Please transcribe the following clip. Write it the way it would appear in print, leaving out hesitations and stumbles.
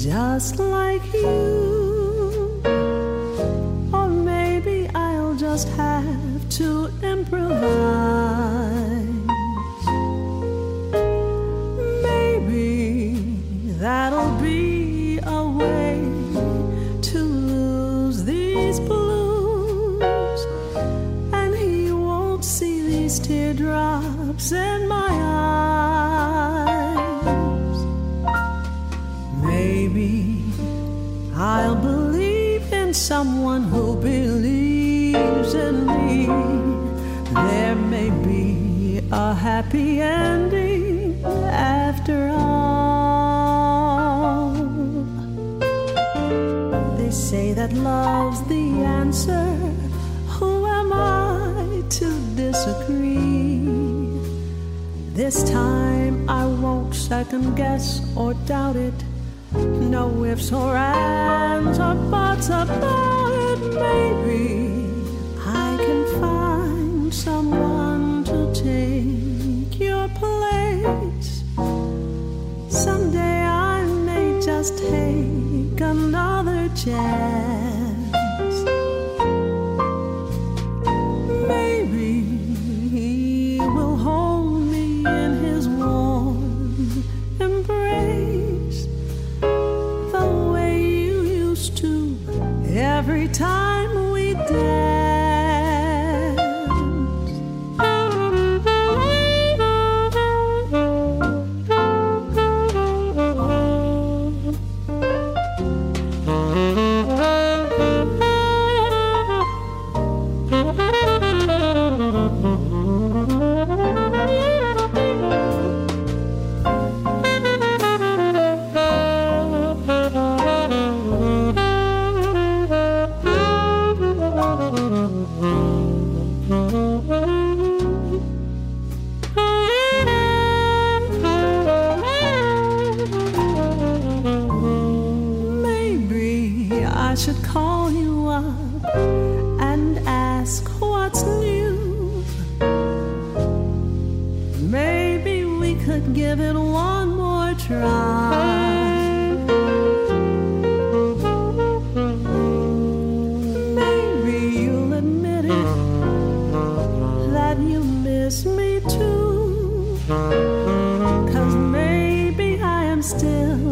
just like you. Or maybe I'll just have to improvise. Maybe that'll be a way to lose these blues, and he won't see these teardrops in my eyes. Maybe I'll believe in someone who believes in me. There may be a happy ending after all. They say that love's the answer. Who am I to disagree? This time I won't second guess or doubt it. No ifs or ands or buts about it. Maybe I can find someone to take your place. Someday I may just take another chance. Maybe he will hold me in his warm embrace, the way you used to every time we danced. I should call you up and ask what's new. Maybe we could give it one more try. Maybe you'll admit it, that you miss me too. 'Cause maybe I am still